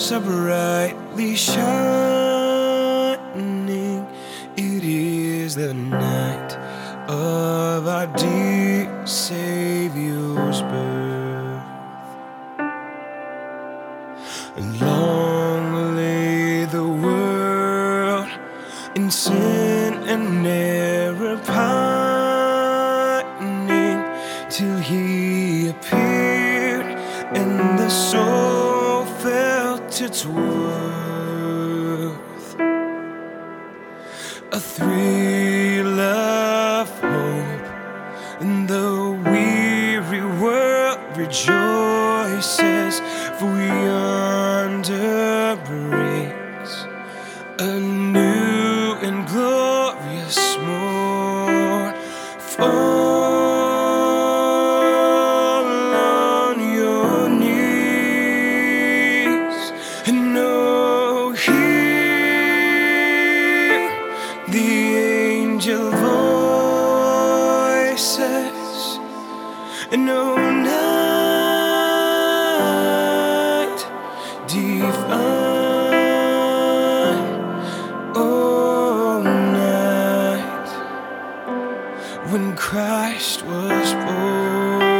so brightly shining. It is the night of our dear Savior's birth. Long lay the world in sin and error pining, till He appeared and the soul felt its worth. A thrill of hope, and the weary world rejoices, for yonder breaks a new and glorious morn. Fall on your knees and know, hear the angel voices, and know night divine, oh night when Christ was born.